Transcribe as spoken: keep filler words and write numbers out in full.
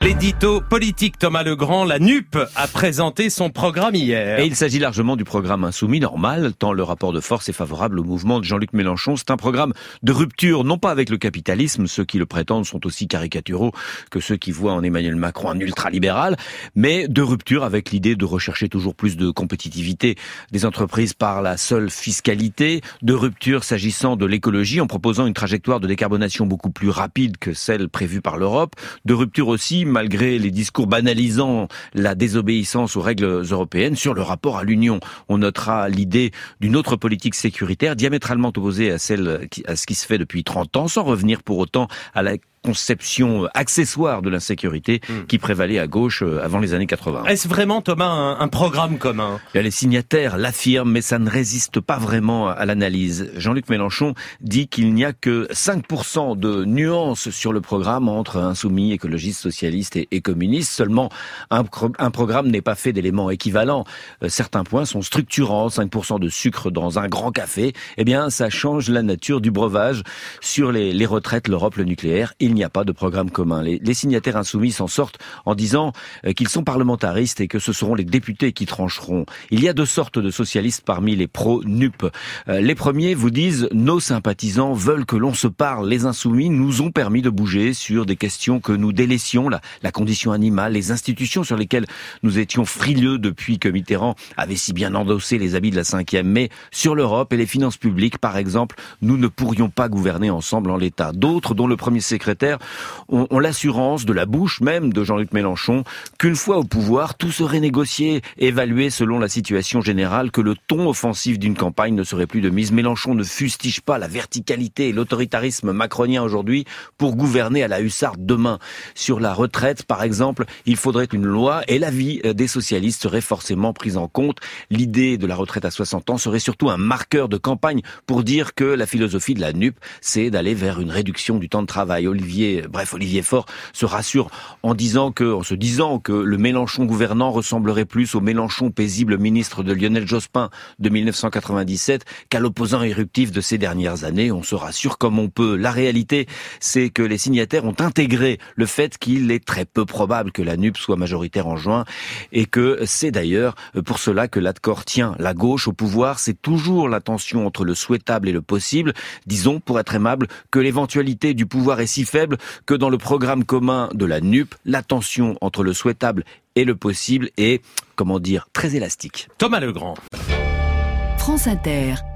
L'édito politique Thomas Legrand, la N U P a présenté son programme hier. Et il s'agit largement du programme insoumis normal, tant le rapport de force est favorable au mouvement de Jean-Luc Mélenchon. C'est un programme de rupture, non pas avec le capitalisme, ceux qui le prétendent sont aussi caricaturaux que ceux qui voient en Emmanuel Macron un ultralibéral, mais de rupture avec l'idée de rechercher toujours plus de compétitivité des entreprises par la seule fiscalité, de rupture s'agissant de l'écologie en proposant une trajectoire de décarbonation beaucoup plus rapide que celle prévue par l'Europe, de rupture aussi malgré les discours banalisant la désobéissance aux règles européennes sur le rapport à l'Union. On notera l'idée d'une autre politique sécuritaire diamétralement opposée à celle à ce qui se fait depuis trente ans, sans revenir pour autant à la conception accessoire de l'insécurité mmh. qui prévalait à gauche avant les années quatre-vingts. Est-ce vraiment, Thomas, un, un programme commun ? Les signataires l'affirment, mais ça ne résiste pas vraiment à l'analyse. Jean-Luc Mélenchon dit qu'il n'y a que cinq pour cent de nuances sur le programme entre insoumis, écologistes, socialistes et, et communistes. Seulement, un, un programme n'est pas fait d'éléments équivalents. Certains points sont structurants. cinq pour cent de sucre dans un grand café, eh bien, ça change la nature du breuvage. Sur les, les retraites, l'Europe, le nucléaire, il n'y a pas de programme commun. Les, les signataires insoumis s'en sortent en disant euh, qu'ils sont parlementaristes et que ce seront les députés qui trancheront. Il y a deux sortes de socialistes parmi les pro-N U P. Euh, les premiers vous disent « Nos sympathisants veulent que l'on se parle. Les insoumis nous ont permis de bouger sur des questions que nous délaissions, la, la condition animale, les institutions sur lesquelles nous étions frileux depuis que Mitterrand avait si bien endossé les habits de la cinquième. Mais sur l'Europe et les finances publiques, par exemple, nous ne pourrions pas gouverner ensemble en l'État. » D'autres, dont le premier secrétaire, ont, ont l'assurance de la bouche même de Jean-Luc Mélenchon qu'une fois au pouvoir, tout serait négocié, évalué selon la situation générale, que le ton offensif d'une campagne ne serait plus de mise. Mélenchon ne fustige pas la verticalité et l'autoritarisme macronien aujourd'hui pour gouverner à la hussarde demain. Sur la retraite, par exemple, il faudrait une loi et l'avis des socialistes serait forcément prise en compte. L'idée de la retraite à soixante ans serait surtout un marqueur de campagne pour dire que la philosophie de la N U P, c'est d'aller vers une réduction du temps de travail. Olivier Bref, Olivier Faure se rassure en disant que, en se disant que le Mélenchon gouvernant ressemblerait plus au Mélenchon paisible ministre de Lionel Jospin de mille neuf cent quatre-vingt-dix-sept qu'à l'opposant éruptif de ces dernières années. On se rassure comme on peut. La réalité, c'est que les signataires ont intégré le fait qu'il est très peu probable que la N U P soit majoritaire en juin et que c'est d'ailleurs pour cela que l'accord tient. La gauche au pouvoir, c'est toujours la tension entre le souhaitable et le possible. Disons, pour être aimable, que l'éventualité du pouvoir est si faible que dans le programme commun de la N U P, la tension entre le souhaitable et le possible est, comment dire, très élastique. Thomas Legrand. France Inter.